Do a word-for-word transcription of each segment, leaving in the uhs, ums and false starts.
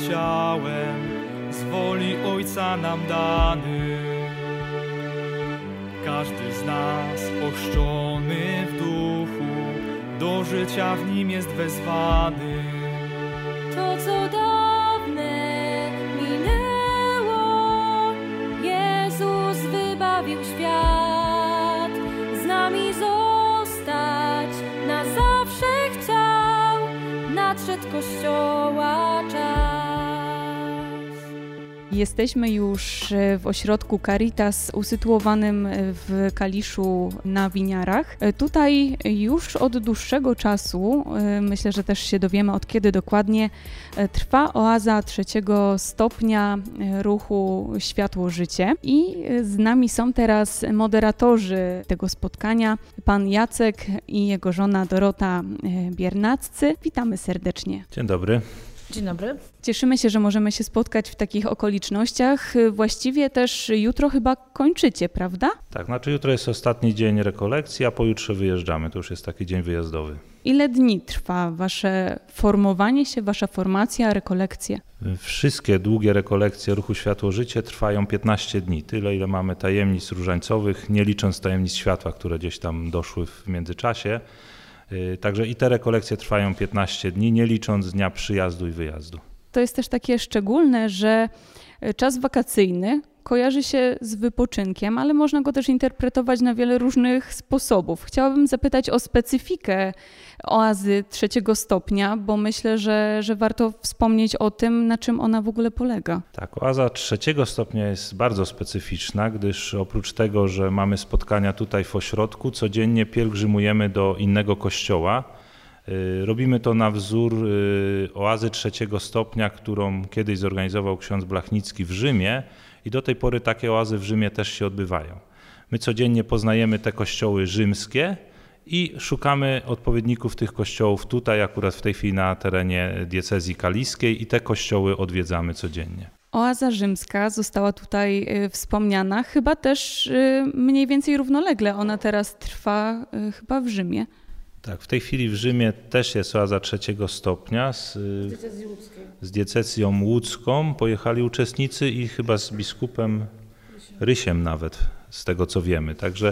ciałem z woli Ojca nam dany. Każdy z nas ochrzczony w duchu, do życia w nim jest wezwany. To, co dawne minęło, Jezus wybawił świat. Z nami zostać na zawsze chciał, nadszedł Kościoła czas. Jesteśmy już w ośrodku Caritas usytuowanym w Kaliszu na Winiarach. Tutaj już od dłuższego czasu, myślę, że też się dowiemy od kiedy dokładnie, trwa oaza trzeciego stopnia ruchu Światło-Życie. I z nami są teraz moderatorzy tego spotkania, pan Jacek i jego żona Dorota Biernaccy. Witamy serdecznie. Dzień dobry. Dzień dobry. Cieszymy się, że możemy się spotkać w takich okolicznościach. Właściwie też jutro chyba kończycie, prawda? Tak, znaczy jutro jest ostatni dzień rekolekcji, a pojutrze wyjeżdżamy. To już jest taki dzień wyjazdowy. Ile dni trwa wasze formowanie się, wasza formacja, rekolekcje? Wszystkie długie rekolekcje ruchu Światło-Życie trwają piętnaście dni. Tyle, ile mamy tajemnic różańcowych, nie licząc tajemnic światła, które gdzieś tam doszły w międzyczasie. Także i te rekolekcje trwają piętnaście dni, nie licząc dnia przyjazdu i wyjazdu. To jest też takie szczególne, że czas wakacyjny kojarzy się z wypoczynkiem, ale można go też interpretować na wiele różnych sposobów. Chciałabym zapytać o specyfikę oazy trzeciego stopnia, bo myślę, że, że warto wspomnieć o tym, na czym ona w ogóle polega. Tak, oaza trzeciego stopnia jest bardzo specyficzna, gdyż oprócz tego, że mamy spotkania tutaj w ośrodku, codziennie pielgrzymujemy do innego kościoła. Robimy to na wzór oazy trzeciego stopnia, którą kiedyś zorganizował ksiądz Blachnicki w Rzymie i do tej pory takie oazy w Rzymie też się odbywają. My codziennie poznajemy te kościoły rzymskie i szukamy odpowiedników tych kościołów tutaj, akurat w tej chwili na terenie diecezji kaliskiej i te kościoły odwiedzamy codziennie. Oaza rzymska została tutaj wspomniana, chyba też mniej więcej równolegle. Ona teraz trwa chyba w Rzymie. Tak, w tej chwili w Rzymie też jest oaza trzeciego stopnia. Z, z diecezją łódzką pojechali uczestnicy i chyba z biskupem Rysiem nawet, z tego co wiemy. Także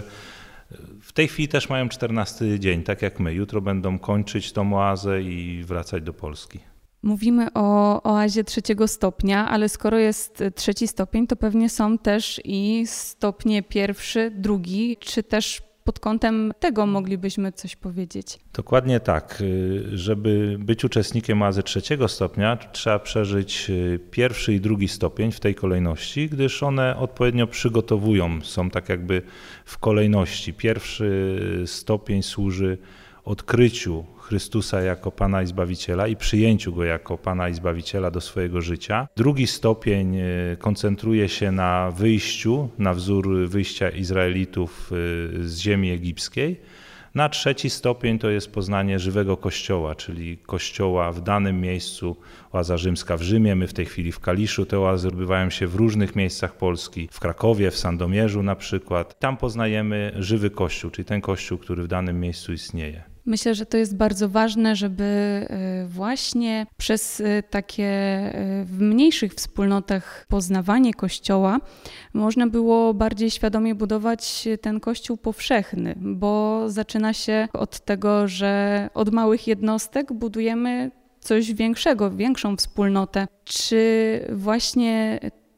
w tej chwili też mają czternasty dzień, tak jak my. Jutro będą kończyć tą oazę i wracać do Polski. Mówimy o oazie trzeciego stopnia, ale skoro jest trzeci stopień, to pewnie są też i stopnie pierwszy, drugi, czy też pod kątem tego moglibyśmy coś powiedzieć? Dokładnie tak. Żeby być uczestnikiem oazy trzeciego stopnia, trzeba przeżyć pierwszy i drugi stopień w tej kolejności, gdyż one odpowiednio przygotowują, są tak jakby w kolejności. Pierwszy stopień służy odkryciu Chrystusa jako Pana i Zbawiciela i przyjęciu Go jako Pana i Zbawiciela do swojego życia. Drugi stopień koncentruje się na wyjściu, na wzór wyjścia Izraelitów z ziemi egipskiej. Na trzeci stopień to jest poznanie żywego Kościoła, czyli Kościoła w danym miejscu, oaza rzymska w Rzymie, my w tej chwili w Kaliszu. Te oazy odbywają się w różnych miejscach Polski, w Krakowie, w Sandomierzu na przykład. Tam poznajemy żywy Kościół, czyli ten Kościół, który w danym miejscu istnieje. Myślę, że to jest bardzo ważne, żeby właśnie przez takie w mniejszych wspólnotach poznawanie Kościoła można było bardziej świadomie budować ten Kościół powszechny, bo zaczyna się od tego, że od małych jednostek budujemy coś większego, większą wspólnotę. Czy właśnie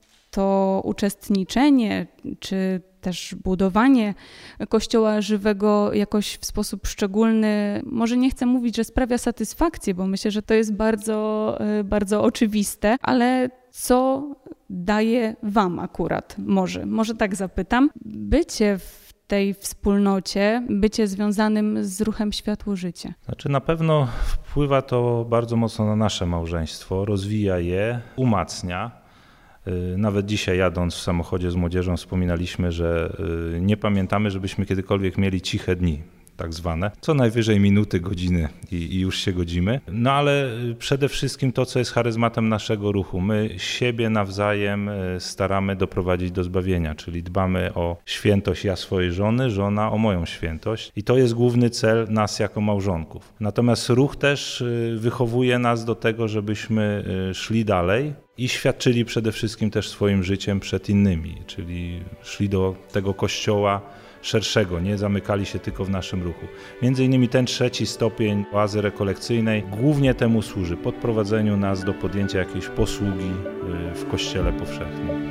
to uczestniczenie, czy też budowanie Kościoła żywego jakoś w sposób szczególny, może nie chcę mówić, że sprawia satysfakcję, bo myślę, że to jest bardzo, bardzo oczywiste, ale co daje wam akurat, może, może tak zapytam, bycie w tej wspólnocie, bycie związanym z ruchem Światło-Życie? Znaczy na pewno wpływa to bardzo mocno na nasze małżeństwo, rozwija je, umacnia. Nawet dzisiaj jadąc w samochodzie z młodzieżą wspominaliśmy, że nie pamiętamy, żebyśmy kiedykolwiek mieli ciche dni. tak zwane. Co najwyżej minuty, godziny i, i już się godzimy. No ale przede wszystkim to, co jest charyzmatem naszego ruchu. My siebie nawzajem staramy doprowadzić do zbawienia, czyli dbamy o świętość ja swojej żony, żona o moją świętość i to jest główny cel nas jako małżonków. Natomiast ruch też wychowuje nas do tego, żebyśmy szli dalej i świadczyli przede wszystkim też swoim życiem przed innymi, czyli szli do tego kościoła szerszego, nie zamykali się tylko w naszym ruchu. Między innymi ten trzeci stopień oazy rekolekcyjnej głównie temu służy, podprowadzeniu nas do podjęcia jakiejś posługi w Kościele powszechnym.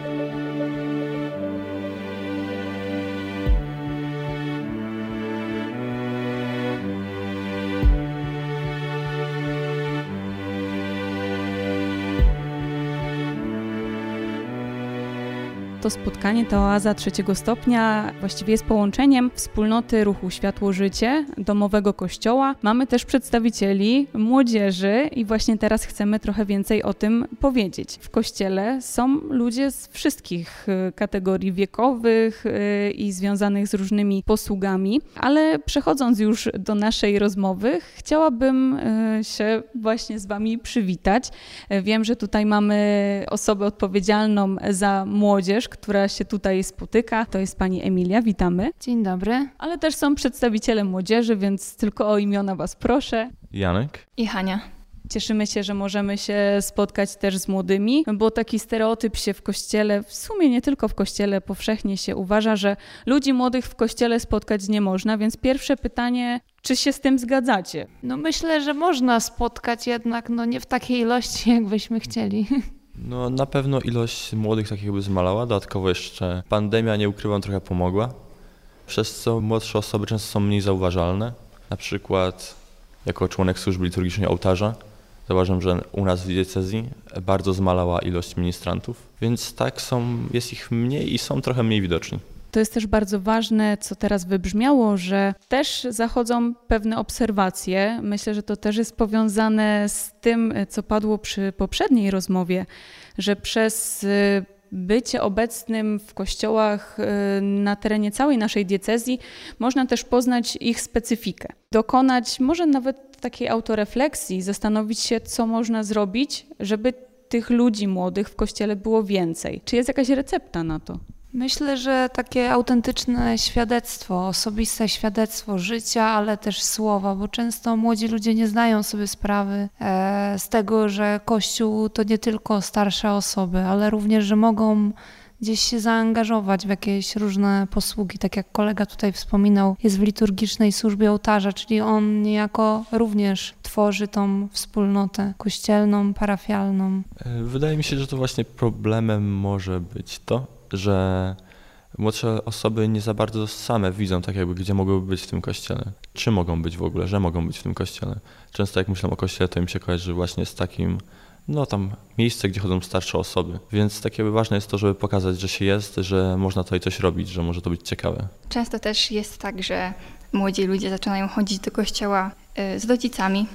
To spotkanie, ta oaza trzeciego stopnia właściwie jest połączeniem wspólnoty ruchu Światło-Życie, domowego kościoła. Mamy też przedstawicieli młodzieży i właśnie teraz chcemy trochę więcej o tym powiedzieć. W kościele są ludzie z wszystkich kategorii wiekowych i związanych z różnymi posługami, ale przechodząc już do naszej rozmowy, chciałabym się właśnie z Wami przywitać. Wiem, że tutaj mamy osobę odpowiedzialną za młodzież, która się tutaj spotyka. To jest pani Emilia, witamy. Dzień dobry. Ale też są przedstawiciele młodzieży, więc tylko o imiona Was proszę. Janek i Hania. Cieszymy się, że możemy się spotkać też z młodymi, bo taki stereotyp się w kościele, w sumie nie tylko w kościele, powszechnie się uważa, że ludzi młodych w kościele spotkać nie można, więc pierwsze pytanie, czy się z tym zgadzacie? No myślę, że można spotkać jednak, no nie w takiej ilości, jak byśmy chcieli. No na pewno ilość młodych tak jakby zmalała, dodatkowo jeszcze pandemia, nie ukrywam, trochę pomogła, przez co młodsze osoby często są mniej zauważalne. Na przykład jako członek służby liturgicznej ołtarza zauważyłem, że u nas w diecezji bardzo zmalała ilość ministrantów, więc tak są, jest ich mniej i są trochę mniej widoczni. To jest też bardzo ważne, co teraz wybrzmiało, że też zachodzą pewne obserwacje. Myślę, że to też jest powiązane z tym, co padło przy poprzedniej rozmowie, że przez bycie obecnym w kościołach na terenie całej naszej diecezji można też poznać ich specyfikę. Dokonać może nawet takiej autorefleksji, zastanowić się, co można zrobić, żeby tych ludzi młodych w kościele było więcej. Czy jest jakaś recepta na to? Myślę, że takie autentyczne świadectwo, osobiste świadectwo życia, ale też słowa, bo często młodzi ludzie nie zdają sobie sprawy e, z tego, że Kościół to nie tylko starsze osoby, ale również, że mogą gdzieś się zaangażować w jakieś różne posługi, tak jak kolega tutaj wspominał, jest w liturgicznej służbie ołtarza, czyli on niejako również tworzy tą wspólnotę kościelną, parafialną. Wydaje mi się, że to właśnie problemem może być to, że młodsze osoby nie za bardzo same widzą tak jakby, gdzie mogłyby być w tym kościele. Czy mogą być w ogóle, że mogą być w tym kościele. Często jak myślą o kościele, to im się kojarzy właśnie z takim, no tam miejsce, gdzie chodzą starsze osoby. Więc tak jakby ważne jest to, żeby pokazać, że się jest, że można tutaj coś robić, że może to być ciekawe. Często też jest tak, że młodzi ludzie zaczynają chodzić do kościoła z rodzicami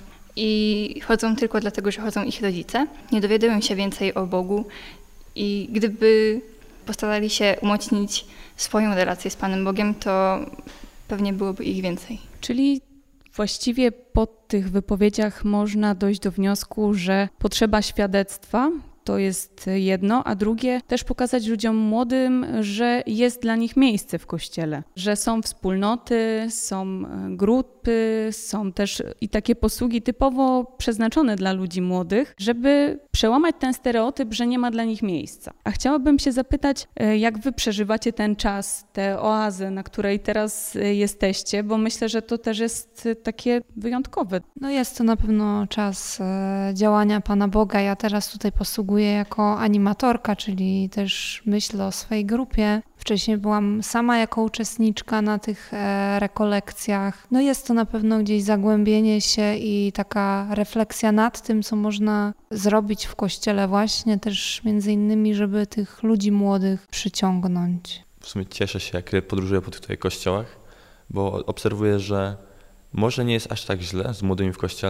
i chodzą tylko dlatego, że chodzą ich rodzice. Nie dowiadują się więcej o Bogu i gdyby postarali się umocnić swoją relację z Panem Bogiem, to pewnie byłoby ich więcej. Czyli właściwie po tych wypowiedziach można dojść do wniosku, że potrzeba świadectwa to jest jedno, a drugie też pokazać ludziom młodym, że jest dla nich miejsce w kościele, że są wspólnoty, są grupy, są też i takie posługi typowo przeznaczone dla ludzi młodych, żeby przełamać ten stereotyp, że nie ma dla nich miejsca. A chciałabym się zapytać, jak wy przeżywacie ten czas, tę oazę, na której teraz jesteście, bo myślę, że to też jest takie wyjątkowe. No jest to na pewno czas działania Pana Boga. Ja teraz tutaj posługuję jako animatorka, czyli też myślę o swojej grupie. Wcześniej byłam sama jako uczestniczka na tych e, rekolekcjach. No jest to na pewno gdzieś zagłębienie się i taka refleksja nad tym, co można zrobić w kościele właśnie też między innymi, żeby tych ludzi młodych przyciągnąć. W sumie cieszę się, jak podróżuję po tych tutaj kościołach, bo obserwuję, że może nie jest aż tak źle z młodymi w kościele,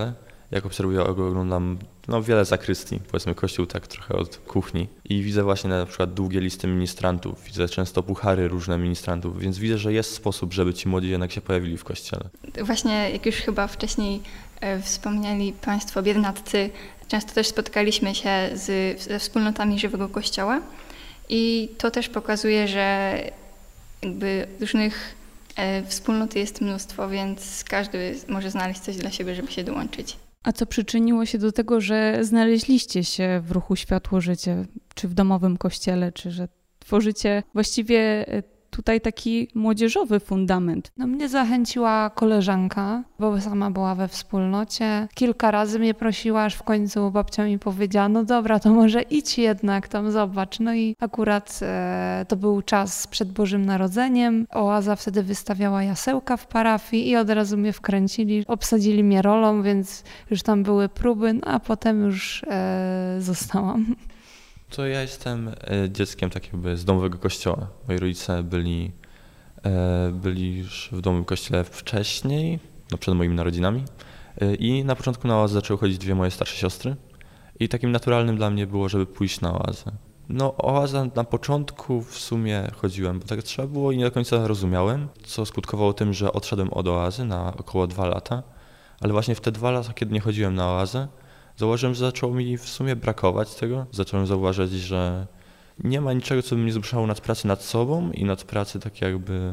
Jak obserwuję, oglądam no, wiele zakrystii, powiedzmy kościół tak trochę od kuchni i widzę właśnie na przykład długie listy ministrantów, widzę często puchary różne ministrantów, więc widzę, że jest sposób, żeby ci młodzi jednak się pojawili w kościele. Właśnie jak już chyba wcześniej e, wspomnieli Państwo biernaccy, często też spotkaliśmy się z, ze wspólnotami żywego kościoła i to też pokazuje, że jakby różnych e, wspólnot jest mnóstwo, więc każdy może znaleźć coś dla siebie, żeby się dołączyć. A co przyczyniło się do tego, że znaleźliście się w ruchu Światło Życie, czy w domowym kościele, czy że tworzycie właściwie tutaj taki młodzieżowy fundament? No mnie zachęciła koleżanka, bo sama była we wspólnocie. Kilka razy mnie prosiła, aż w końcu babcia mi powiedziała, no dobra, to może idź jednak tam, zobacz. No i akurat e, to był czas przed Bożym Narodzeniem. Oaza wtedy wystawiała jasełka w parafii i od razu mnie wkręcili. Obsadzili mnie rolą, więc już tam były próby, no a potem już e, zostałam. To ja jestem dzieckiem tak jakby z domowego kościoła. Moi rodzice byli, byli już w domowym kościele wcześniej, no przed moimi narodzinami i na początku na oazę zaczęły chodzić dwie moje starsze siostry i takim naturalnym dla mnie było, żeby pójść na oazę. No oaza na początku w sumie chodziłem, bo tak trzeba było i nie do końca rozumiałem, co skutkowało tym, że odszedłem od oazy na około dwa lata, ale właśnie w te dwa lata, kiedy nie chodziłem na oazę, zauważyłem, że zaczęło mi w sumie brakować tego. Zacząłem zauważyć, że nie ma niczego, co by mnie zmuszało nad pracy nad sobą i nad pracy tak jakby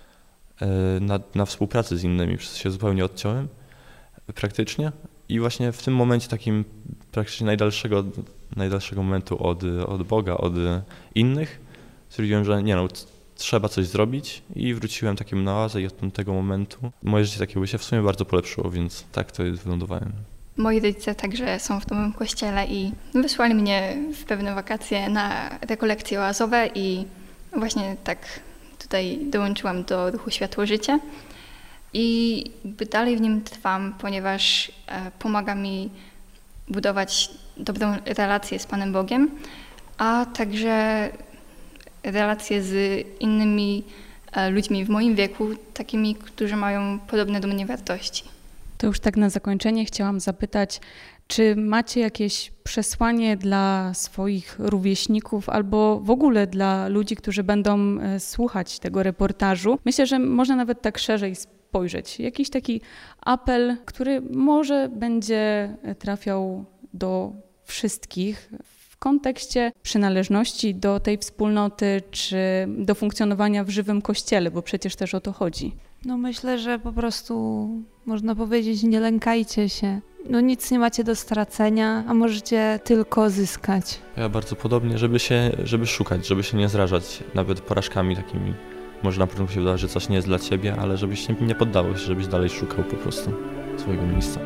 na, na współpracy z innymi. Przez to się zupełnie odciąłem praktycznie. I właśnie w tym momencie takim praktycznie najdalszego, najdalszego momentu od, od Boga, od innych, stwierdziłem, że nie no, trzeba coś zrobić i wróciłem takim na oazę i od tego momentu moje życie takiego się w sumie bardzo polepszyło, więc tak to wylądowałem. Moi rodzice także są w domowym kościele i wysłali mnie w pewne wakacje na rekolekcje oazowe i właśnie tak tutaj dołączyłam do ruchu Światło Życie i jakby dalej w nim trwam, ponieważ pomaga mi budować dobrą relację z Panem Bogiem, a także relacje z innymi ludźmi w moim wieku, takimi, którzy mają podobne do mnie wartości. To już tak na zakończenie chciałam zapytać, czy macie jakieś przesłanie dla swoich rówieśników albo w ogóle dla ludzi, którzy będą słuchać tego reportażu? Myślę, że można nawet tak szerzej spojrzeć. Jakiś taki apel, który może będzie trafiał do wszystkich w kontekście przynależności do tej wspólnoty czy do funkcjonowania w żywym kościele, bo przecież też o to chodzi. No myślę, że po prostu można powiedzieć, nie lękajcie się. No nic nie macie do stracenia, a możecie tylko zyskać. Ja bardzo podobnie, żeby się, żeby szukać, żeby się nie zrażać nawet porażkami takimi. Może na początku się wydaje, że coś nie jest dla ciebie, ale żebyś nie, nie poddawał się, żebyś dalej szukał po prostu swojego miejsca.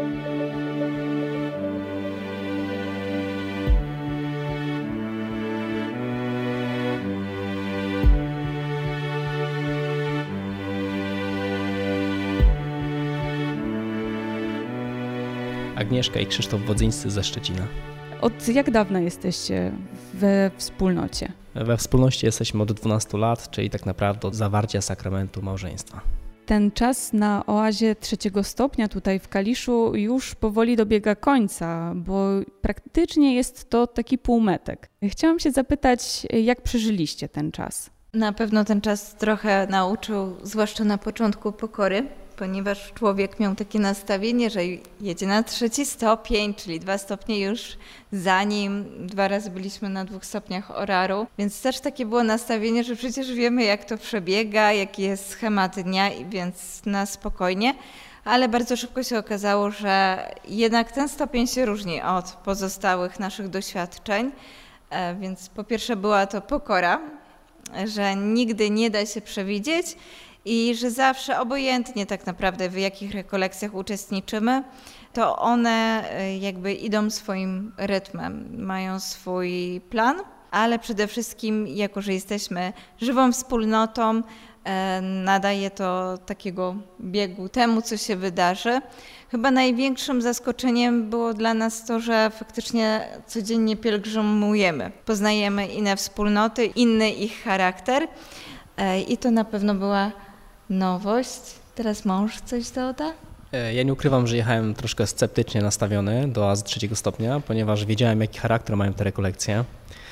Agnieszka i Krzysztof Wodzyńscy ze Szczecina. Od jak dawna jesteście we wspólnocie? We wspólnocie jesteśmy od dwunastu lat, czyli tak naprawdę od zawarcia sakramentu małżeństwa. Ten czas na oazie trzeciego stopnia tutaj w Kaliszu już powoli dobiega końca, bo praktycznie jest to taki półmetek. Chciałam się zapytać, jak przeżyliście ten czas? Na pewno ten czas trochę nauczył, zwłaszcza na początku, pokory, ponieważ człowiek miał takie nastawienie, że jedzie na trzeci stopień, czyli dwa stopnie już za nim. Dwa razy byliśmy na dwóch stopniach Oraru, więc też takie było nastawienie, że przecież wiemy, jak to przebiega, jaki jest schemat dnia, więc na spokojnie. Ale bardzo szybko się okazało, że jednak ten stopień się różni od pozostałych naszych doświadczeń. Więc po pierwsze była to pokora, że nigdy nie da się przewidzieć, i że zawsze, obojętnie tak naprawdę w jakich rekolekcjach uczestniczymy, to one jakby idą swoim rytmem, mają swój plan, ale przede wszystkim, jako że jesteśmy żywą wspólnotą, nadaje to takiego biegu temu, co się wydarzy. Chyba największym zaskoczeniem było dla nas to, że faktycznie codziennie pielgrzymujemy, poznajemy inne wspólnoty, inny ich charakter i to na pewno była nowość. Teraz mąż coś doda? Ja nie ukrywam, że jechałem troszkę sceptycznie nastawiony do oazy trzeciego stopnia, ponieważ wiedziałem, jaki charakter mają te rekolekcje,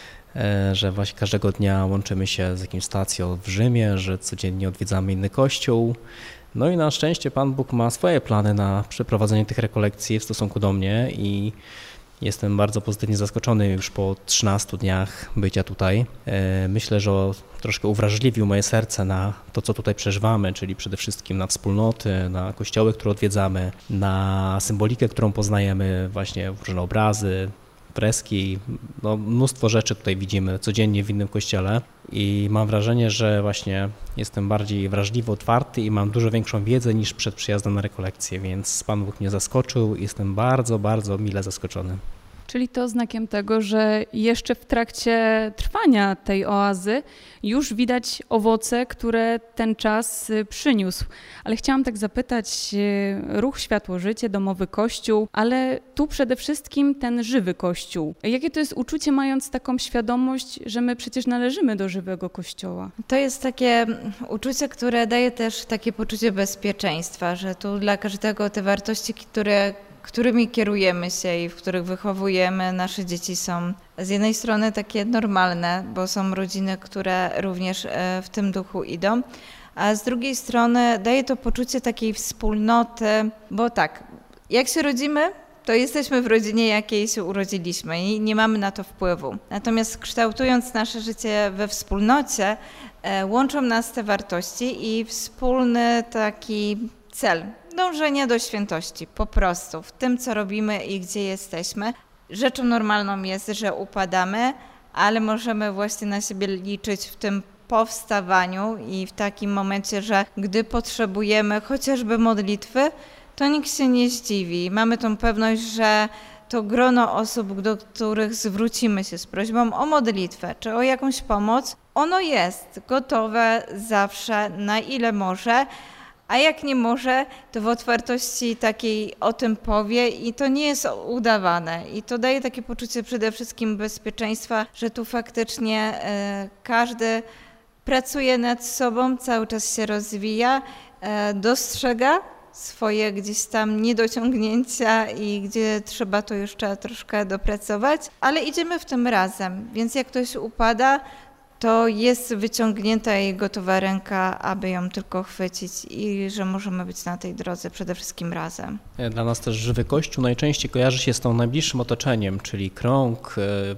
że właśnie każdego dnia łączymy się z jakimś stacją w Rzymie, że codziennie odwiedzamy inny kościół. No i na szczęście Pan Bóg ma swoje plany na przeprowadzenie tych rekolekcji w stosunku do mnie i jestem bardzo pozytywnie zaskoczony już po trzynastu dniach bycia tutaj. Myślę, że troszkę uwrażliwił moje serce na to, co tutaj przeżywamy, czyli przede wszystkim na wspólnoty, na kościoły, które odwiedzamy, na symbolikę, którą poznajemy, właśnie różne obrazy, freski, no mnóstwo rzeczy tutaj widzimy codziennie w innym kościele i mam wrażenie, że właśnie jestem bardziej wrażliwy, otwarty i mam dużo większą wiedzę niż przed przyjazdem na rekolekcję, więc Pan Bóg mnie zaskoczył i jestem bardzo, bardzo mile zaskoczony. Czyli to znakiem tego, że jeszcze w trakcie trwania tej oazy już widać owoce, które ten czas przyniósł. Ale chciałam tak zapytać, ruch Światło Życie, domowy kościół, ale tu przede wszystkim ten żywy kościół. Jakie to jest uczucie, mając taką świadomość, że my przecież należymy do żywego kościoła? To jest takie uczucie, które daje też takie poczucie bezpieczeństwa, że tu dla każdego te wartości, które którymi kierujemy się i w których wychowujemy nasze dzieci, są z jednej strony takie normalne, bo są rodziny, które również w tym duchu idą, a z drugiej strony daje to poczucie takiej wspólnoty, bo tak, jak się rodzimy, to jesteśmy w rodzinie, jakiej się urodziliśmy i nie mamy na to wpływu. Natomiast kształtując nasze życie we wspólnocie, łączą nas te wartości i wspólny taki cel. Dążenie do świętości, po prostu, w tym, co robimy i gdzie jesteśmy. Rzeczą normalną jest, że upadamy, ale możemy właśnie na siebie liczyć w tym powstawaniu i w takim momencie, że gdy potrzebujemy chociażby modlitwy, to nikt się nie zdziwi. Mamy tą pewność, że to grono osób, do których zwrócimy się z prośbą o modlitwę czy o jakąś pomoc, ono jest gotowe zawsze, na ile może. A jak nie może, to w otwartości takiej o tym powie i to nie jest udawane. I to daje takie poczucie przede wszystkim bezpieczeństwa, że tu faktycznie e, każdy pracuje nad sobą, cały czas się rozwija, e, dostrzega swoje gdzieś tam niedociągnięcia i gdzie trzeba to jeszcze troszkę dopracować, ale idziemy w tym razem, więc jak ktoś upada, to jest wyciągnięta i gotowa ręka, aby ją tylko chwycić i że możemy być na tej drodze przede wszystkim razem. Dla nas też żywy Kościół najczęściej kojarzy się z tą najbliższym otoczeniem, czyli krąg,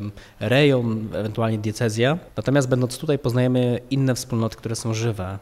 rejon, ewentualnie diecezja. Natomiast będąc tutaj poznajemy inne wspólnoty, które są żywe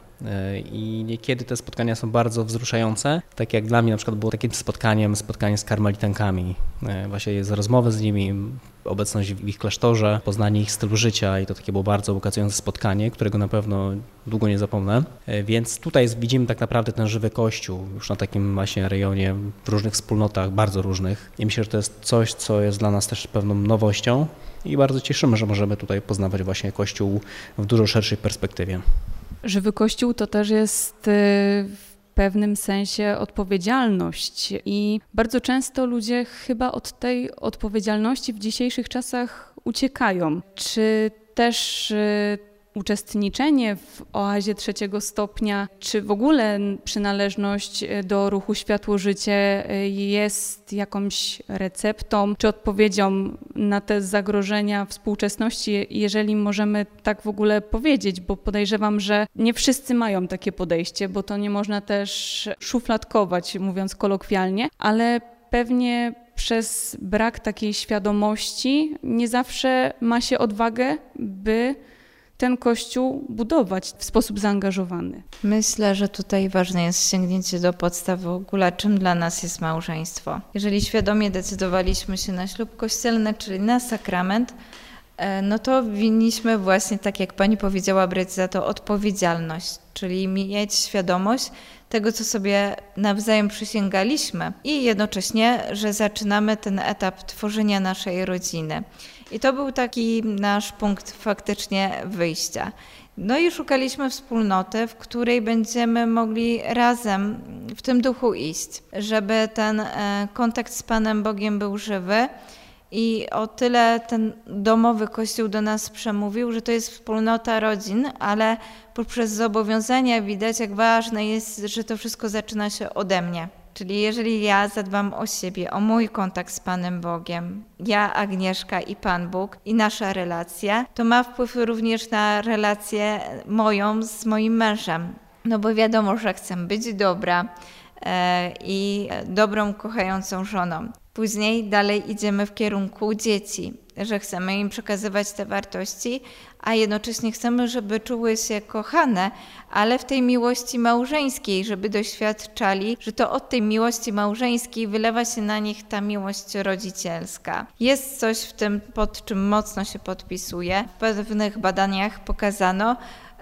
i niekiedy te spotkania są bardzo wzruszające. Tak jak dla mnie na przykład było takim spotkaniem, spotkanie z karmelitankami. Właśnie jest rozmowy z nimi, obecność w ich klasztorze, poznanie ich stylu życia i to takie było bardzo ukazujące spotkanie, którego na pewno długo nie zapomnę. Więc tutaj widzimy tak naprawdę ten żywy Kościół już na takim właśnie rejonie, w różnych wspólnotach, bardzo różnych. I myślę, że to jest coś, co jest dla nas też pewną nowością i bardzo cieszymy, że możemy tutaj poznawać właśnie Kościół w dużo szerszej perspektywie. Żywy Kościół to też jest w pewnym sensie odpowiedzialność i bardzo często ludzie chyba od tej odpowiedzialności w dzisiejszych czasach uciekają. Czy też uczestniczenie w oazie trzeciego stopnia, czy w ogóle przynależność do ruchu Światło Życie jest jakąś receptą, czy odpowiedzią na te zagrożenia współczesności, jeżeli możemy tak w ogóle powiedzieć, bo podejrzewam, że nie wszyscy mają takie podejście, bo to nie można też szufladkować, mówiąc kolokwialnie, ale pewnie przez brak takiej świadomości nie zawsze ma się odwagę, by ten Kościół budować w sposób zaangażowany. Myślę, że tutaj ważne jest sięgnięcie do podstaw w ogóle, czym dla nas jest małżeństwo. Jeżeli świadomie decydowaliśmy się na ślub kościelny, czyli na sakrament, no to winniśmy właśnie, tak jak Pani powiedziała, brać za to odpowiedzialność, czyli mieć świadomość tego, co sobie nawzajem przysięgaliśmy i jednocześnie, że zaczynamy ten etap tworzenia naszej rodziny. I to był taki nasz punkt faktycznie wyjścia. No i szukaliśmy wspólnoty, w której będziemy mogli razem w tym duchu iść, żeby ten kontakt z Panem Bogiem był żywy. I o tyle ten domowy Kościół do nas przemówił, że to jest wspólnota rodzin, ale poprzez zobowiązania widać, jak ważne jest, że to wszystko zaczyna się ode mnie. Czyli jeżeli ja zadbam o siebie, o mój kontakt z Panem Bogiem, ja, Agnieszka i Pan Bóg i nasza relacja, to ma wpływ również na relację moją z moim mężem. No bo wiadomo, że chcę być dobra e, i dobrą, kochającą żoną. Później dalej idziemy w kierunku dzieci, że chcemy im przekazywać te wartości, a jednocześnie chcemy, żeby czuły się kochane, ale w tej miłości małżeńskiej, żeby doświadczali, że to od tej miłości małżeńskiej wylewa się na nich ta miłość rodzicielska. Jest coś w tym, pod czym mocno się podpisuję. W pewnych badaniach pokazano,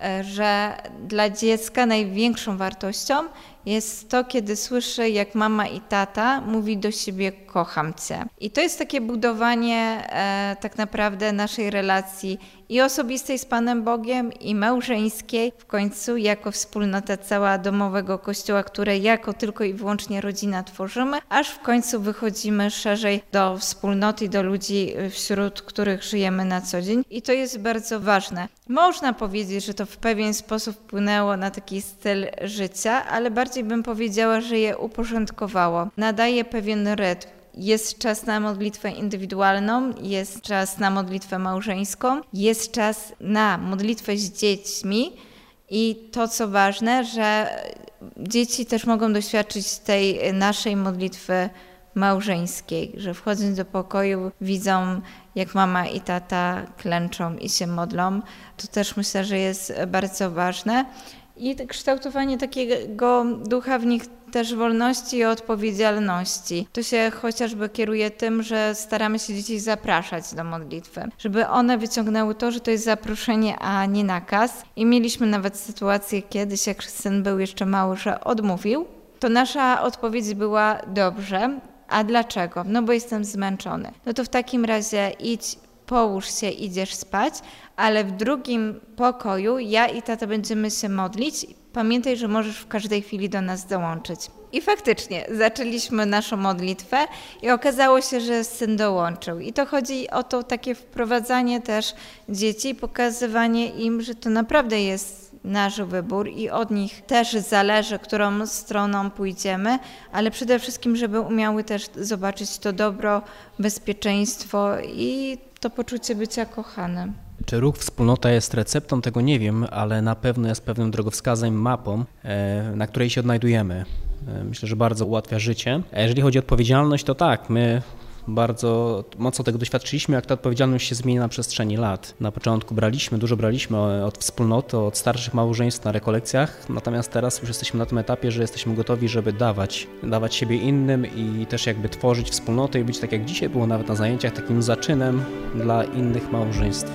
że dla dziecka największą wartością jest to, kiedy słyszy, jak mama i tata mówi do siebie kocham cię. I to jest takie budowanie e, tak naprawdę naszej relacji i osobistej z Panem Bogiem, i małżeńskiej, w końcu jako wspólnota cała domowego kościoła, które jako tylko i wyłącznie rodzina tworzymy, aż w końcu wychodzimy szerzej do wspólnoty, do ludzi, wśród których żyjemy na co dzień. I to jest bardzo ważne. Można powiedzieć, że to w pewien sposób wpłynęło na taki styl życia, ale bardziej bym powiedziała, że je uporządkowało. Nadaje pewien rytm. Jest czas na modlitwę indywidualną, jest czas na modlitwę małżeńską, jest czas na modlitwę z dziećmi i to, co ważne, że dzieci też mogą doświadczyć tej naszej modlitwy małżeńskiej, że wchodząc do pokoju widzą, jak mama i tata klęczą i się modlą. To też myślę, że jest bardzo ważne. I kształtowanie takiego ducha w nich też wolności i odpowiedzialności. To się chociażby kieruje tym, że staramy się dzieci zapraszać do modlitwy, żeby one wyciągnęły to, że to jest zaproszenie, a nie nakaz. I mieliśmy nawet sytuację kiedyś, jak syn był jeszcze mały, że odmówił. To nasza odpowiedź była dobrze. A dlaczego? No bo jestem zmęczony. No to w takim razie idź, połóż się, idziesz spać, ale w drugim pokoju ja i tata będziemy się modlić. Pamiętaj, że możesz w każdej chwili do nas dołączyć. I faktycznie zaczęliśmy naszą modlitwę i okazało się, że syn dołączył. I to chodzi o to takie wprowadzanie też dzieci, pokazywanie im, że to naprawdę jest nasz wybór i od nich też zależy, którą stroną pójdziemy, ale przede wszystkim, żeby umiały też zobaczyć to dobro, bezpieczeństwo i to poczucie bycia kochanym. Czy ruch Wspólnota jest receptą, tego nie wiem, ale na pewno jest pewnym drogowskazem, mapą, na której się odnajdujemy. Myślę, że bardzo ułatwia życie. A jeżeli chodzi o odpowiedzialność, to tak, my bardzo mocno tego doświadczyliśmy, jak ta odpowiedzialność się zmienia na przestrzeni lat. Na początku braliśmy, dużo braliśmy od wspólnoty, od starszych małżeństw na rekolekcjach, natomiast teraz już jesteśmy na tym etapie, że jesteśmy gotowi, żeby dawać, dawać siebie innym i też jakby tworzyć wspólnotę i być, tak jak dzisiaj było nawet na zajęciach, takim zaczynem dla innych małżeństw.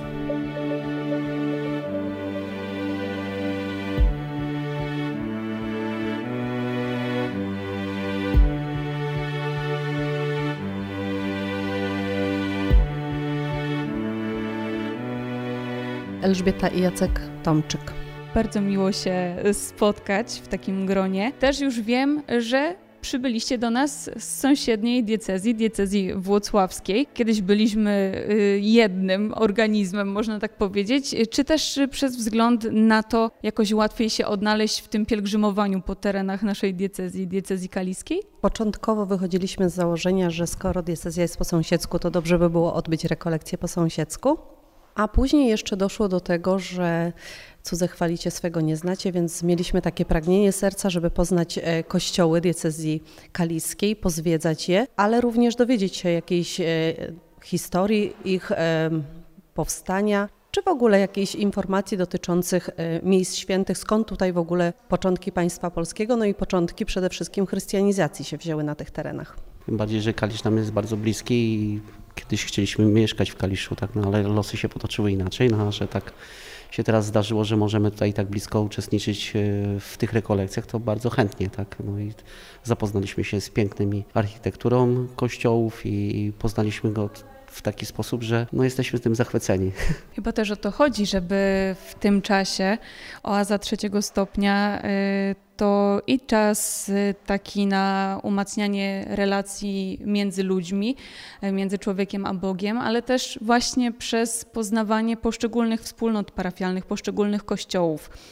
Elżbieta i Jacek Tomczyk. Bardzo miło się spotkać w takim gronie. Też już wiem, że przybyliście do nas z sąsiedniej diecezji, diecezji włocławskiej. Kiedyś byliśmy jednym organizmem, można tak powiedzieć. Czy też przez wzgląd na to jakoś łatwiej się odnaleźć w tym pielgrzymowaniu po terenach naszej diecezji, diecezji kaliskiej? Początkowo wychodziliśmy z założenia, że skoro diecezja jest po sąsiedzku, to dobrze by było odbyć rekolekcję po sąsiedzku. A później jeszcze doszło do tego, że cudze chwalicie, swego nie znacie, więc mieliśmy takie pragnienie serca, żeby poznać kościoły diecezji kaliskiej, pozwiedzać je, ale również dowiedzieć się jakiejś historii ich powstania, czy w ogóle jakiejś informacji dotyczących miejsc świętych, skąd tutaj w ogóle początki państwa polskiego, no i początki przede wszystkim chrystianizacji się wzięły na tych terenach. Tym bardziej, że Kalisz nam jest bardzo bliski i kiedyś chcieliśmy mieszkać w Kaliszu, tak, no ale losy się potoczyły inaczej, no a że tak się teraz zdarzyło, że możemy tutaj tak blisko uczestniczyć w tych rekolekcjach, to bardzo chętnie, tak, no i zapoznaliśmy się z pięknymi architekturą kościołów i poznaliśmy go w taki sposób, że no jesteśmy tym zachwyceni. Chyba też o to chodzi, żeby w tym czasie oaza trzeciego stopnia to i czas taki na umacnianie relacji między ludźmi, między człowiekiem a Bogiem, ale też właśnie przez poznawanie poszczególnych wspólnot parafialnych, poszczególnych kościołów.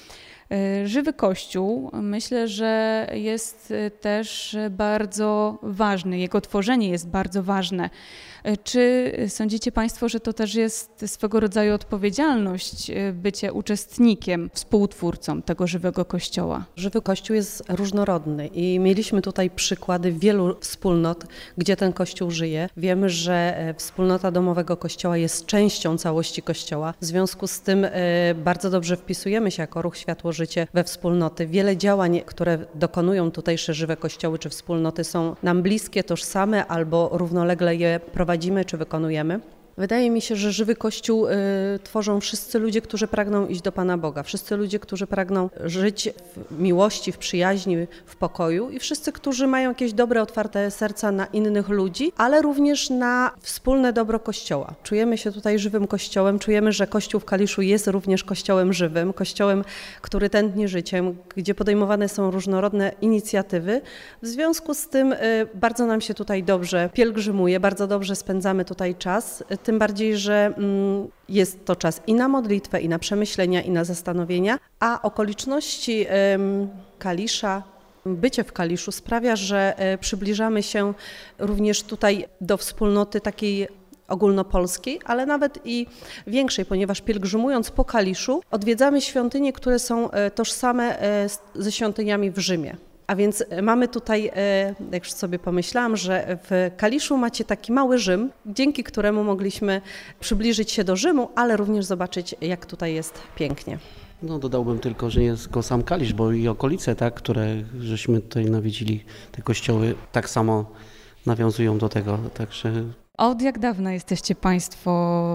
Żywy Kościół myślę, że jest też bardzo ważny, jego tworzenie jest bardzo ważne. Czy sądzicie Państwo, że to też jest swego rodzaju odpowiedzialność bycie uczestnikiem, współtwórcą tego żywego Kościoła? Żywy Kościół jest różnorodny i mieliśmy tutaj przykłady wielu wspólnot, gdzie ten Kościół żyje. Wiemy, że wspólnota domowego Kościoła jest częścią całości Kościoła. W związku z tym bardzo dobrze wpisujemy się jako Ruch Światło Życie we wspólnoty. Wiele działań, które dokonują tutejsze żywe kościoły czy wspólnoty są nam bliskie, tożsame albo równolegle je prowadzimy czy wykonujemy. Wydaje mi się, że żywy Kościół y, tworzą wszyscy ludzie, którzy pragną iść do Pana Boga, wszyscy ludzie, którzy pragną żyć w miłości, w przyjaźni, w pokoju i wszyscy, którzy mają jakieś dobre, otwarte serca na innych ludzi, ale również na wspólne dobro Kościoła. Czujemy się tutaj żywym Kościołem, czujemy, że Kościół w Kaliszu jest również Kościołem żywym, Kościołem, który tętni życiem, gdzie podejmowane są różnorodne inicjatywy. W związku z tym y, bardzo nam się tutaj dobrze pielgrzymuje, bardzo dobrze spędzamy tutaj czas. Tym bardziej, że jest to czas i na modlitwę, i na przemyślenia, i na zastanowienia, a okoliczności Kalisza, bycie w Kaliszu sprawia, że przybliżamy się również tutaj do wspólnoty takiej ogólnopolskiej, ale nawet i większej, ponieważ pielgrzymując po Kaliszu odwiedzamy świątynie, które są tożsame ze świątyniami w Rzymie. A więc mamy tutaj, jak już sobie pomyślałam, że w Kaliszu macie taki mały Rzym, dzięki któremu mogliśmy przybliżyć się do Rzymu, ale również zobaczyć, jak tutaj jest pięknie. No dodałbym tylko, że jest go sam Kalisz, bo i okolice, tak, które żeśmy tutaj nawiedzili, te kościoły tak samo nawiązują do tego, także... Od jak dawna jesteście Państwo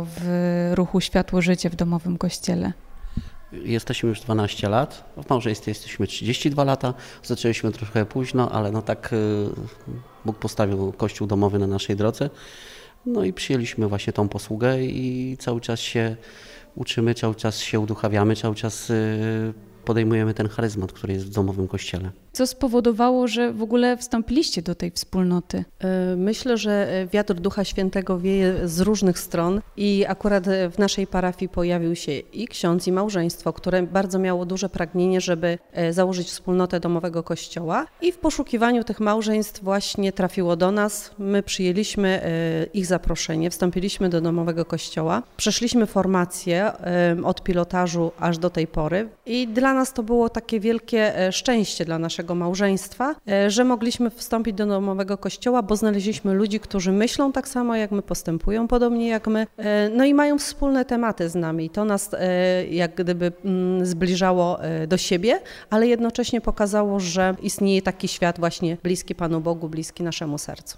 w ruchu Światło Życie w Domowym Kościele? Jesteśmy już dwanaście lat, w małżeństwie jesteśmy trzydzieści dwa lata, zaczęliśmy trochę późno, ale no tak Bóg postawił Kościół domowy na naszej drodze, no i przyjęliśmy właśnie tą posługę i cały czas się uczymy, cały czas się uduchawiamy, cały czas podejmujemy ten charyzmat, który jest w domowym kościele. Co spowodowało, że w ogóle wstąpiliście do tej wspólnoty? Myślę, że wiatr Ducha Świętego wieje z różnych stron i akurat w naszej parafii pojawił się i ksiądz, i małżeństwo, które bardzo miało duże pragnienie, żeby założyć wspólnotę domowego kościoła i w poszukiwaniu tych małżeństw właśnie trafiło do nas. My przyjęliśmy ich zaproszenie, wstąpiliśmy do domowego kościoła, przeszliśmy formację od pilotażu aż do tej pory i dla nas to było takie wielkie szczęście dla naszego małżeństwa, że mogliśmy wstąpić do domowego kościoła, bo znaleźliśmy ludzi, którzy myślą tak samo jak my, postępują podobnie jak my, no i mają wspólne tematy z nami. I to nas jak gdyby zbliżało do siebie, ale jednocześnie pokazało, że istnieje taki świat właśnie bliski Panu Bogu, bliski naszemu sercu.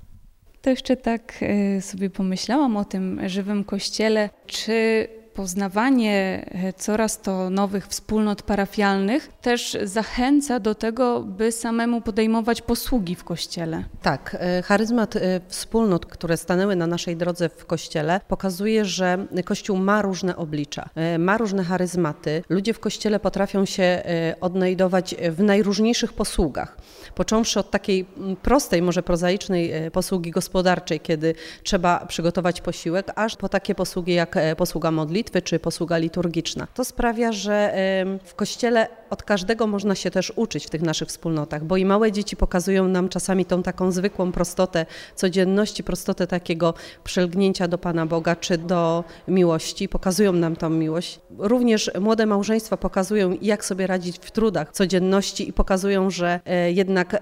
To jeszcze tak sobie pomyślałam o tym żywym Kościele. Czy poznawanie coraz to nowych wspólnot parafialnych też zachęca do tego, by samemu podejmować posługi w Kościele? Tak, charyzmat wspólnot, które stanęły na naszej drodze w Kościele, pokazuje, że Kościół ma różne oblicza, ma różne charyzmaty. Ludzie w Kościele potrafią się odnajdować w najróżniejszych posługach, począwszy od takiej prostej, może prozaicznej posługi gospodarczej, kiedy trzeba przygotować posiłek, aż po takie posługi jak posługa modlitwy, czy posługa liturgiczna. To sprawia, że w Kościele od każdego można się też uczyć w tych naszych wspólnotach, bo i małe dzieci pokazują nam czasami tą taką zwykłą prostotę codzienności, prostotę takiego przylgnięcia do Pana Boga, czy do miłości, pokazują nam tą miłość. Również młode małżeństwa pokazują, jak sobie radzić w trudach codzienności i pokazują, że jednak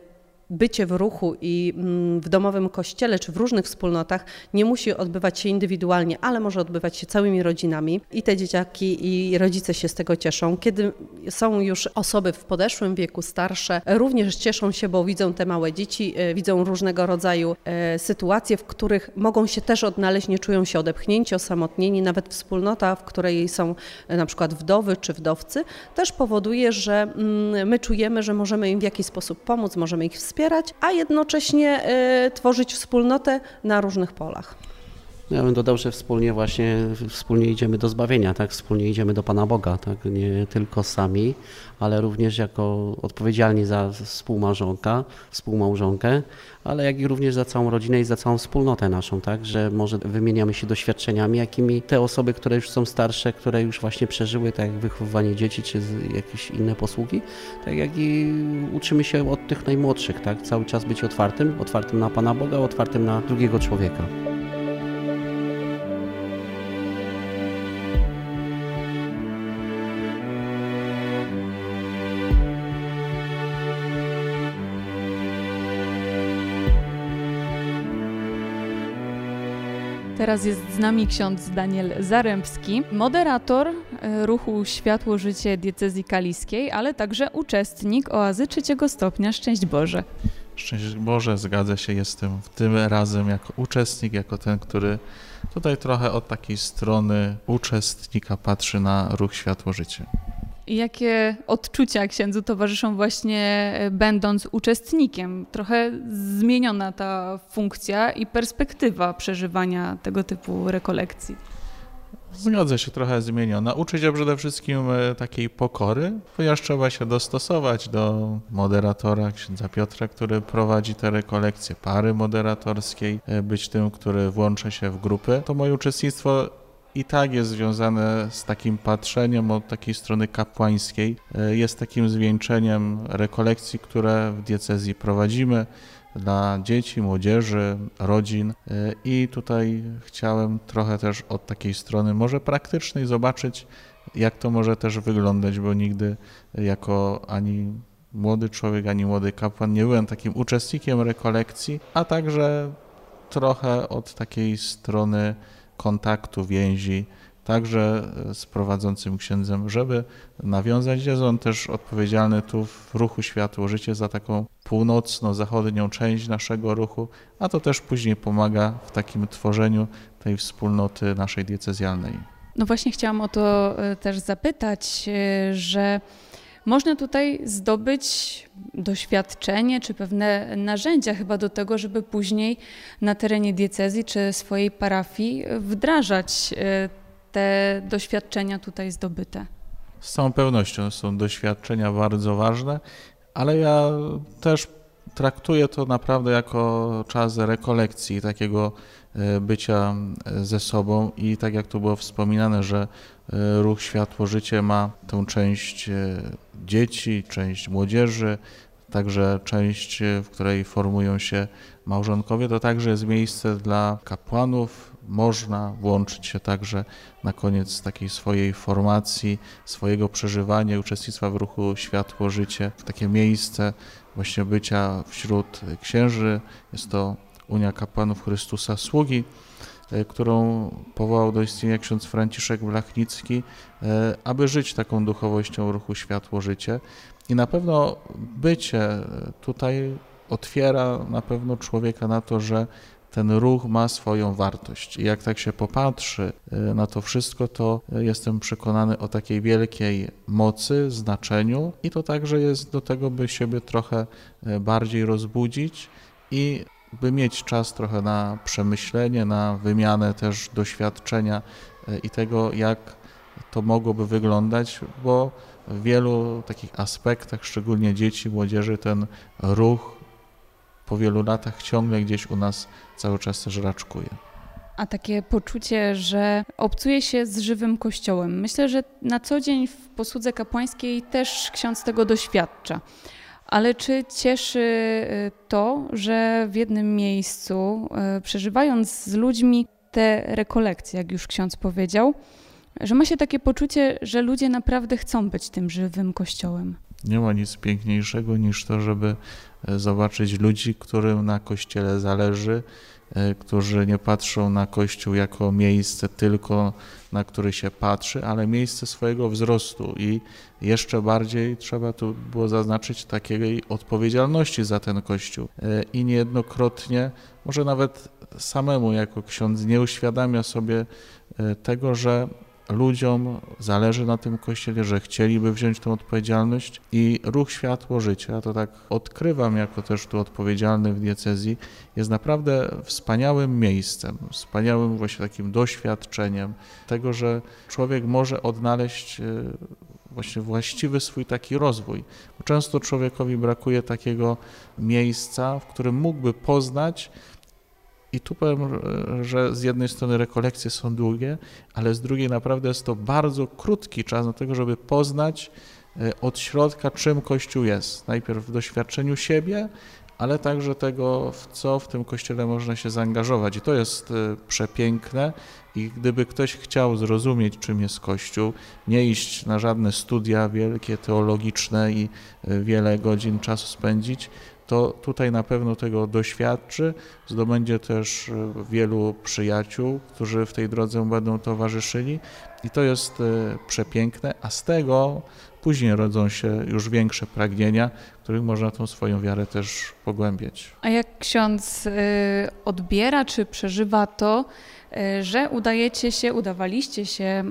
bycie w ruchu i w domowym kościele czy w różnych wspólnotach nie musi odbywać się indywidualnie, ale może odbywać się całymi rodzinami i te dzieciaki i rodzice się z tego cieszą. Kiedy są już osoby w podeszłym wieku, starsze, również cieszą się, bo widzą te małe dzieci, widzą różnego rodzaju sytuacje, w których mogą się też odnaleźć, nie czują się odepchnięci, osamotnieni. Nawet wspólnota, w której są na przykład wdowy czy wdowcy, też powoduje, że my czujemy, że możemy im w jakiś sposób pomóc, możemy ich wspierać, a jednocześnie y, tworzyć wspólnotę na różnych polach. No ja bym dodał, że wspólnie właśnie, wspólnie idziemy do zbawienia, tak? Wspólnie idziemy do Pana Boga, tak? Nie tylko sami, ale również jako odpowiedzialni za współmałżonka, współmałżonkę, ale jak i również za całą rodzinę i za całą wspólnotę naszą, tak? Że może wymieniamy się doświadczeniami, jakimi te osoby, które już są starsze, które już właśnie przeżyły, tak jak wychowywanie dzieci, czy jakieś inne posługi, tak jak i uczymy się od tych najmłodszych, tak? Cały czas być otwartym, otwartym na Pana Boga, otwartym na drugiego człowieka. Teraz jest z nami ksiądz Daniel Zarębski, moderator ruchu Światło Życie Diecezji Kaliskiej, ale także uczestnik oazy trzeciego stopnia. Szczęść Boże. Szczęść Boże, zgadza się, jestem tym razem jako uczestnik, jako ten, który tutaj trochę od takiej strony uczestnika patrzy na ruch Światło Życie. I jakie odczucia księdzu towarzyszą właśnie będąc uczestnikiem? Trochę zmieniona ta funkcja i perspektywa przeżywania tego typu rekolekcji. Zgadza się, trochę zmieniona. Uczy się przede wszystkim takiej pokory, ponieważ trzeba się dostosować do moderatora, księdza Piotra, który prowadzi te rekolekcje, pary moderatorskiej, być tym, który włącza się w grupy. To moje uczestnictwo i tak jest związane z takim patrzeniem od takiej strony kapłańskiej. Jest takim zwieńczeniem rekolekcji, które w diecezji prowadzimy dla dzieci, młodzieży, rodzin i tutaj chciałem trochę też od takiej strony może praktycznej zobaczyć, jak to może też wyglądać, bo nigdy jako ani młody człowiek, ani młody kapłan nie byłem takim uczestnikiem rekolekcji, a także trochę od takiej strony kontaktu, więzi, także z prowadzącym księdzem, żeby nawiązać. Jest on też odpowiedzialny tu w ruchu Światło Życie za taką północno-zachodnią część naszego ruchu, a to też później pomaga w takim tworzeniu tej wspólnoty naszej diecezjalnej. No właśnie chciałam o to też zapytać, że można tutaj zdobyć doświadczenie czy pewne narzędzia chyba do tego, żeby później na terenie diecezji czy swojej parafii wdrażać te doświadczenia tutaj zdobyte. Z całą pewnością są doświadczenia bardzo ważne, ale ja też traktuję to naprawdę jako czas rekolekcji, takiego bycia ze sobą i tak jak tu było wspominane, że ruch Światło Życie ma tę część dzieci, część młodzieży, także część, w której formują się małżonkowie, to także jest miejsce dla kapłanów. Można włączyć się także na koniec takiej swojej formacji, swojego przeżywania, uczestnictwa w ruchu Światło Życie, w takie miejsce właśnie bycia wśród księży. Jest to Unia Kapłanów Chrystusa Sługi, którą powołał do istnienia ksiądz Franciszek Blachnicki, aby żyć taką duchowością ruchu Światło Życie. I na pewno bycie tutaj otwiera na pewno człowieka na to, że ten ruch ma swoją wartość. I jak tak się popatrzy na to wszystko, to jestem przekonany o takiej wielkiej mocy, znaczeniu i to także jest do tego, by siebie trochę bardziej rozbudzić i by mieć czas trochę na przemyślenie, na wymianę też doświadczenia i tego, jak to mogłoby wyglądać, bo w wielu takich aspektach, szczególnie dzieci, młodzieży, ten ruch po wielu latach ciągle gdzieś u nas cały czas też raczkuje. A takie poczucie, że obcuje się z żywym Kościołem. Myślę, że na co dzień w posłudze kapłańskiej też ksiądz tego doświadcza. Ale czy cieszy to, że w jednym miejscu, przeżywając z ludźmi te rekolekcje, jak już ksiądz powiedział, że ma się takie poczucie, że ludzie naprawdę chcą być tym żywym Kościołem? Nie ma nic piękniejszego niż to, żeby zobaczyć ludzi, którym na Kościele zależy, którzy nie patrzą na Kościół jako miejsce tylko, na które się patrzy, ale miejsce swojego wzrostu i jeszcze bardziej trzeba tu było zaznaczyć takiej odpowiedzialności za ten Kościół. I niejednokrotnie, może nawet samemu jako ksiądz nie uświadamia sobie tego, że ludziom zależy na tym Kościele, że chcieliby wziąć tę odpowiedzialność i ruch Światło Życia, to tak odkrywam jako też tu odpowiedzialny w diecezji, jest naprawdę wspaniałym miejscem, wspaniałym właśnie takim doświadczeniem tego, że człowiek może odnaleźć właśnie właściwy swój taki rozwój. Bo często człowiekowi brakuje takiego miejsca, w którym mógłby poznać. I tu powiem, że z jednej strony rekolekcje są długie, ale z drugiej naprawdę jest to bardzo krótki czas na tego, żeby poznać od środka, czym Kościół jest. Najpierw w doświadczeniu siebie, ale także tego, w co w tym Kościele można się zaangażować. I to jest przepiękne i gdyby ktoś chciał zrozumieć, czym jest Kościół, nie iść na żadne studia wielkie, teologiczne i wiele godzin czasu spędzić, to tutaj na pewno tego doświadczy, zdobędzie też wielu przyjaciół, którzy w tej drodze będą towarzyszyli i to jest przepiękne, a z tego później rodzą się już większe pragnienia, których można tą swoją wiarę też pogłębiać. A jak ksiądz odbiera czy przeżywa to, że udajecie się, udawaliście się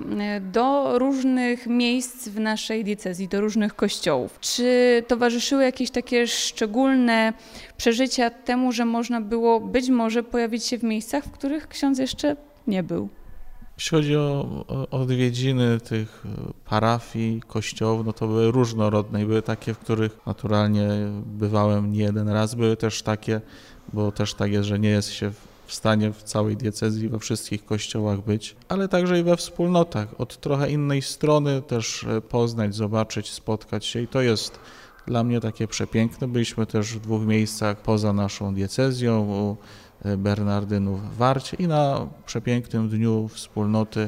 do różnych miejsc w naszej diecezji, do różnych kościołów. Czy towarzyszyły jakieś takie szczególne przeżycia temu, że można było być może pojawić się w miejscach, w których ksiądz jeszcze nie był? Jeśli chodzi o, o odwiedziny tych parafii, kościołów, no to były różnorodne i były takie, w których naturalnie bywałem nie jeden raz. Były też takie, bo też tak jest, że nie jest się w stanie w całej diecezji, we wszystkich kościołach być, ale także i we wspólnotach. Od trochę innej strony też poznać, zobaczyć, spotkać się i to jest dla mnie takie przepiękne. Byliśmy też w dwóch miejscach poza naszą diecezją, u Bernardynów w Warcie i na przepięknym dniu wspólnoty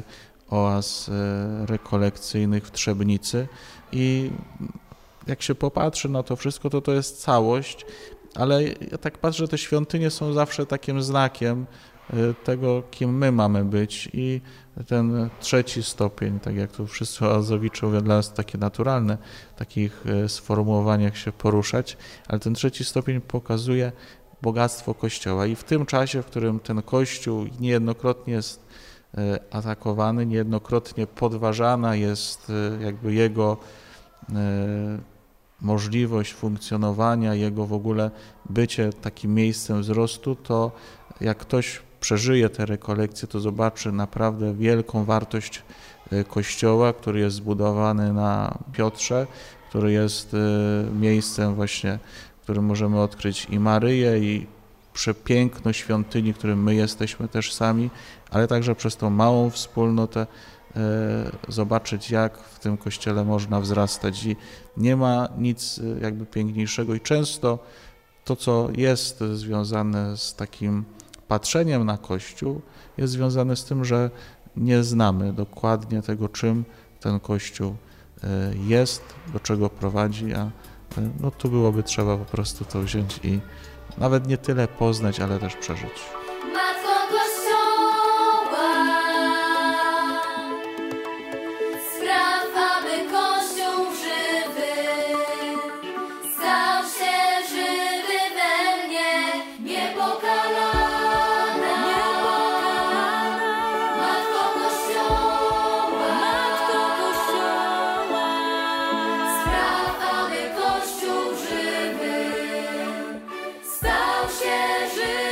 oaz rekolekcyjnych w Trzebnicy. I jak się popatrzy na to wszystko, to to jest całość, ale ja tak patrzę, że te świątynie są zawsze takim znakiem tego, kim my mamy być i ten trzeci stopień, tak jak tu wszyscy oazowicze mówią, dla nas takie naturalne, w takich sformułowaniach się poruszać, ale ten trzeci stopień pokazuje bogactwo Kościoła i w tym czasie, w którym ten Kościół niejednokrotnie jest atakowany, niejednokrotnie podważana jest jakby jego możliwość funkcjonowania, jego w ogóle bycie takim miejscem wzrostu, to jak ktoś przeżyje te rekolekcje, to zobaczy naprawdę wielką wartość Kościoła, który jest zbudowany na Piotrze, który jest miejscem właśnie, w którym możemy odkryć i Maryję, i przepiękno świątyni, którym my jesteśmy też sami, ale także przez tą małą wspólnotę zobaczyć, jak w tym Kościele można wzrastać i nie ma nic jakby piękniejszego i często to, co jest związane z takim patrzeniem na Kościół, jest związane z tym, że nie znamy dokładnie tego, czym ten Kościół jest, do czego prowadzi, a no tu byłoby trzeba po prostu to wziąć i nawet nie tyle poznać, ale też przeżyć. Stał się żywy.